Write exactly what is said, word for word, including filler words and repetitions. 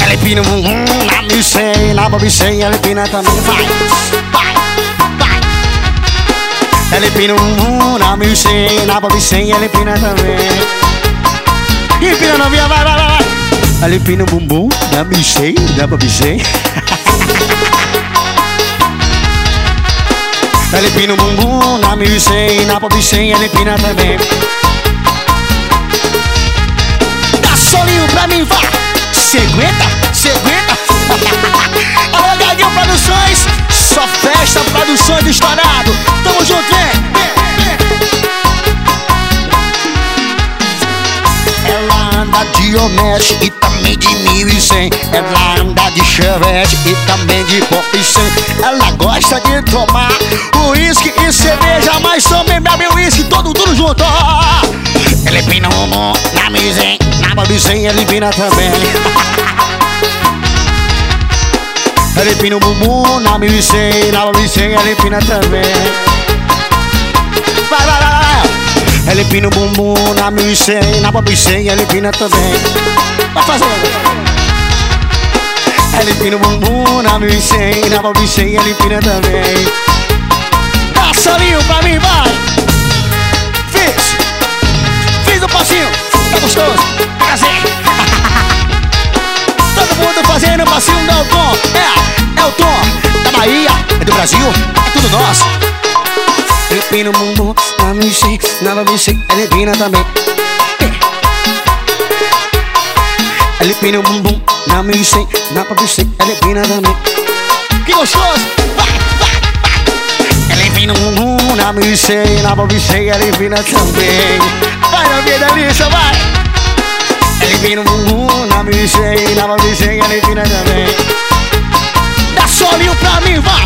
Ela empina o bumbum na mil e cem, na Bob cem, ela empina também. Vai, vai, vai. Ela empina o bumbum na mil e cem, na Bob cem, ela empina também. Empina novinha, vai, vai, vai. Ela empina o bumbum na mil e cem, na Bob cem. Ela empina o bumbum na mil e cem, na Bob cem, ela empina também. Dá solinho pra mim, vá. Cê aguenta? Cê aguenta? Alô, Gaguinho Produções, só festa, produções estourado. Tamo junto, vem! Ela anda de Onete e também de mil e cem. Ela anda de Chevette e também de Pop cem. Ela gosta de tomar uísque e cerveja, mas também bebe uísque, todo tudo junto. Ela empina o bumbum na mil e cem, na Bob cem, ela empina também. Ela empina o bumbum na mil e cem, na Bob cem, ela empina também. Vai, vai, vai, vai. Ela empina o bumbum na mil e cem, na Bob cem, ela empina também. Vai fazendo. Ela empina o bumbum na mil e cem, na Bob cem, ela empina também. Dá solinho pra mim, vai. Fiz. Fiz o passinho. Tá gostoso? Prazer. Todo mundo fazendo o passinho do Tom. É, é o Tom da Bahia, é do Brasil, é tudo nosso. Ela empina o bumbum na mil e cem, na Bob cem, ela empina também. Ela empina o bumbum na mil e cem, na Bob cem, ela empina também. Que gostoso! Vai, vai, vai. Ela empina o bumbum na mil e cem, na Bob cem, ela empina também. Vai, na minha delícia, vai! Ela empina o bumbum na mil e cem, na Bob cem, ela empina também. Dá solinho pra mim, vai!